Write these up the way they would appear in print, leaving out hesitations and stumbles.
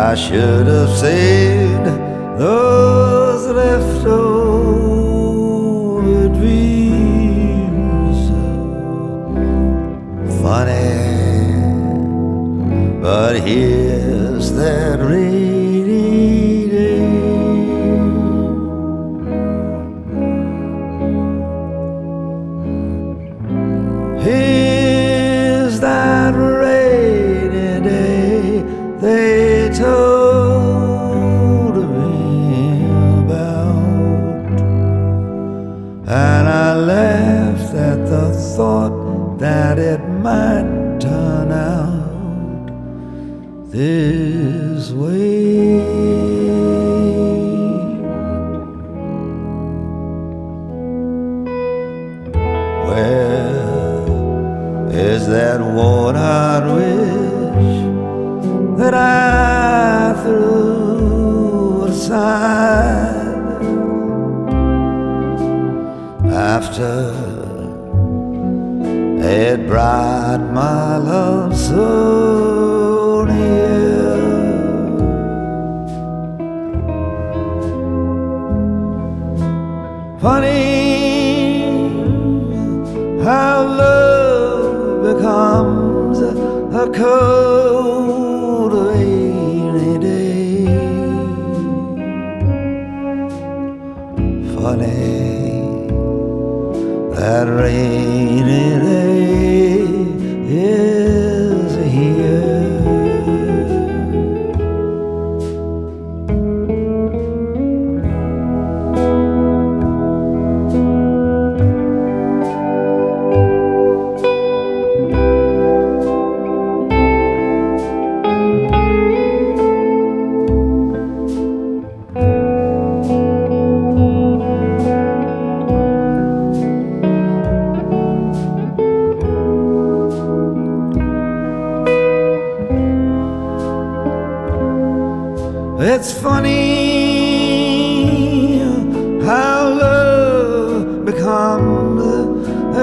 I should have said those leftover dreams. Funny, but here's that rainy day. Here's that rainy day they told me about, and I laughed at the thought that it might turn out this way. Where is that worn-out wish that I threw aside after it brought my love so near? Funny how love becomes a cold rainy day. Funny that rainy day is here. It's funny how love becomes a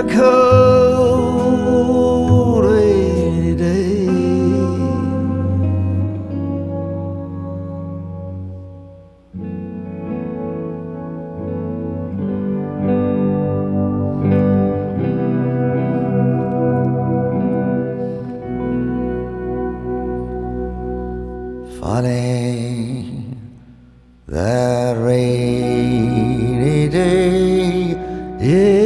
cold rainy day. Funny that rainy day, yeah.